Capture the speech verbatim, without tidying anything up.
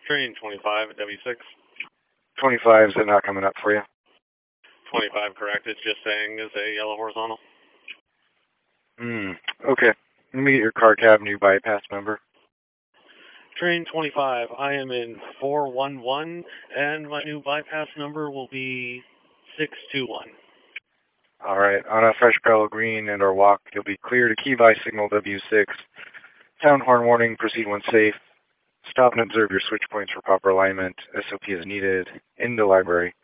Train twenty-five at W six. twenty-five, is it not coming up for you? twenty-five, correct. It's just saying is a yellow horizontal. Hmm, okay. Let me get your car cab new bypass number. Train twenty-five, I am in four one one, and my new bypass number will be six two one. All right, on a fresh parallel green and or walk, you'll be clear to key by signal W six. Sound horn warning, proceed when safe. Stop and observe your switch points for proper alignment. S O P is needed. Into library.